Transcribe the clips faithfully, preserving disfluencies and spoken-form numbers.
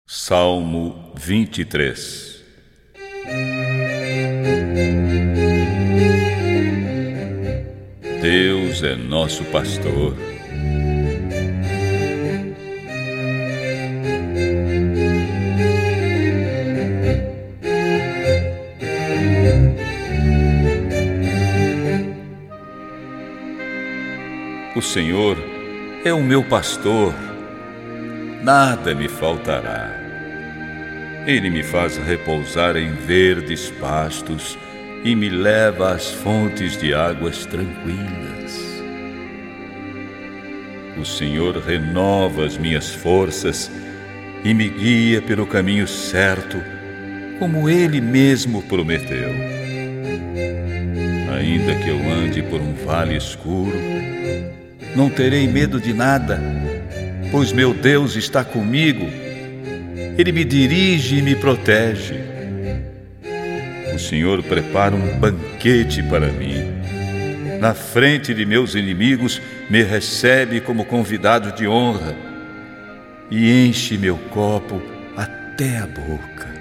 Salmo vinte e três. Deus é nosso pastor. O Senhor é o meu pastor, nada me faltará. Ele me faz repousar em verdes pastos e me leva às fontes de águas tranquilas. O Senhor renova as minhas forças e me guia pelo caminho certo, como Ele mesmo prometeu. Ainda que eu ande por um vale escuro, não terei medo de nada, pois meu Deus está comigo. Ele me dirige e me protege. O Senhor prepara um banquete para mim. Na frente de meus inimigos, me recebe como convidado de honra e enche meu copo até a boca.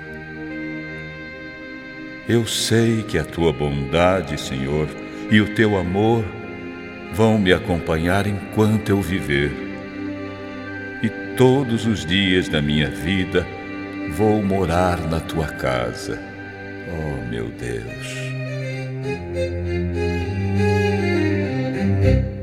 Eu sei que a tua bondade, Senhor, e o teu amor vão me acompanhar enquanto eu viver. E todos os dias da minha vida vou morar na tua casa, ó meu Deus.